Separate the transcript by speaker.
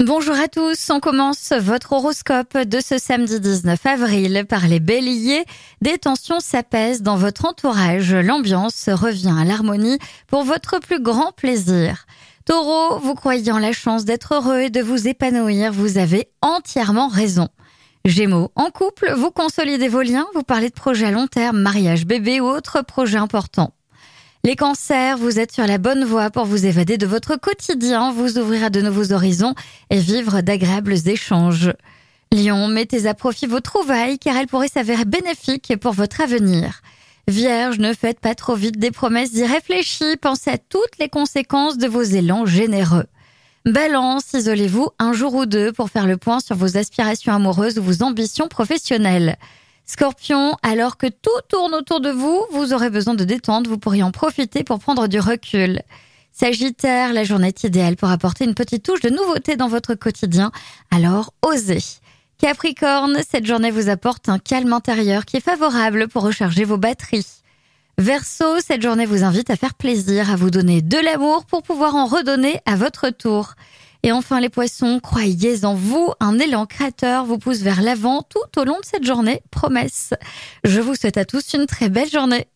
Speaker 1: Bonjour à tous, on commence votre horoscope de ce samedi 19 avril par les béliers. Des tensions s'apaisent dans votre entourage, l'ambiance revient à l'harmonie pour votre plus grand plaisir. Taureau, vous croyez en la chance d'être heureux et de vous épanouir, vous avez entièrement raison. Gémeaux, en couple, vous consolidez vos liens, vous parlez de projets à long terme, mariage, bébé ou autres projets importants. Les cancers, vous êtes sur la bonne voie pour vous évader de votre quotidien, vous ouvrir à de nouveaux horizons et vivre d'agréables échanges. Lion, mettez à profit vos trouvailles car elles pourraient s'avérer bénéfiques pour votre avenir. Vierge, ne faites pas trop vite des promesses irréfléchies, pensez à toutes les conséquences de vos élans généreux. Balance, isolez-vous un jour ou deux pour faire le point sur vos aspirations amoureuses ou vos ambitions professionnelles. Scorpion, alors que tout tourne autour de vous, vous aurez besoin de détente, vous pourriez en profiter pour prendre du recul. Sagittaire, la journée est idéale pour apporter une petite touche de nouveauté dans votre quotidien, alors osez. Capricorne, cette journée vous apporte un calme intérieur qui est favorable pour recharger vos batteries. Verseau, cette journée vous invite à faire plaisir, à vous donner de l'amour pour pouvoir en redonner à votre tour. Et enfin les poissons, croyez en vous, un élan créateur vous pousse vers l'avant tout au long de cette journée, promesse. Je vous souhaite à tous une très belle journée.